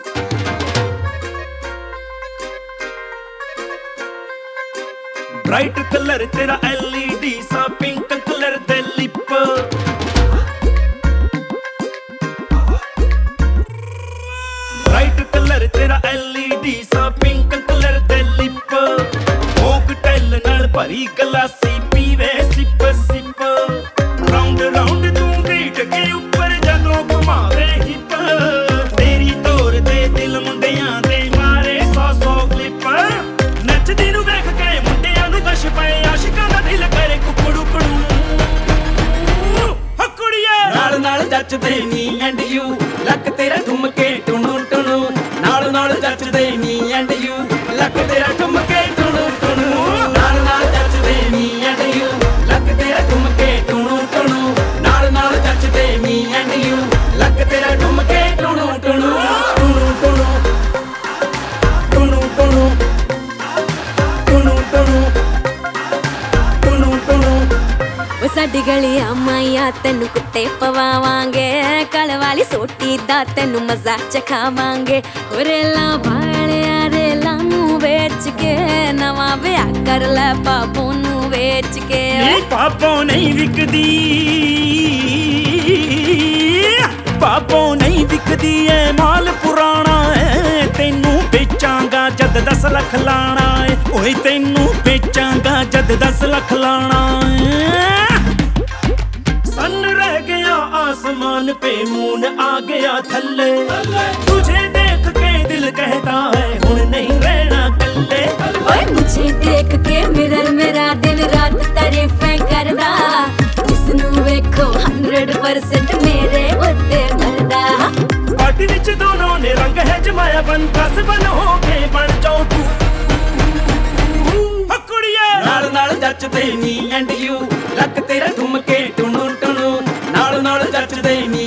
bright colour तेरा LED सा pink colour दे लिप ब्राइट कलर तेरा LED सा पिंक कलर दे लिप मॉकटेल नाल भरी गलासी पीवे सिप सिप राउंड राउंड तू बीट के ऊपर जदों घुमावे हिप तेरी तोर दे दिल मुंडियां दे मारे 100 क्लिप नचदी नू वेख के मुंडियां नू कश पए आशिकां दा दिल करे कुकड़ू कुड़ू हकुड़िए नाल नाल जचदे नी एंड यू लक तेरा ठुमके टुणू टुणू नाल नाल जचदे नी एंड यू लक तेरा ठुमके टुणू टुणू नाल नाल जचदे नी एंड यू लक तेरा ठुमके टुणू टुणू नाल नाल जचदे नी एंड यू लक तेरा ठुमके टुणू टुणू टुणू टुणू टुणू टुणू टुणू टुणू टुणू टुणू वो साडी गलियां माइया तेनू कुत्ते पवावांगे कल वाली सोटी दा तेनू मजा चखावांगे रेला वालिया रेला नू बेच के नवा ब्याह कर लै पापो नू बेच के पापो नहीं विकदी पापो नहीं विकदी है माल पुराना है तेनू बेचांगा जद 10 लाख लाना है ओए तेनू बेचांगा जद 10 लाख लाना है सन रह गया आसमान पे मून आ गया थल्ले तुझे देख के दिल कहता है हुण नहीं रहना कल्ले ओए मुझे देख के मिरर मेरा दिन रात तारीफें करदा जिसनू वेखो 100% मेरे उत्ते मरदा पार्टी विच दोनों ने रंग है जमाया बन कस बन हो के बन जाओ तू हकुड़िए नाल नाल जचदे नी एंड यू लक तेरा ठुमके टुणू टुणू नाल नाल जचदे नी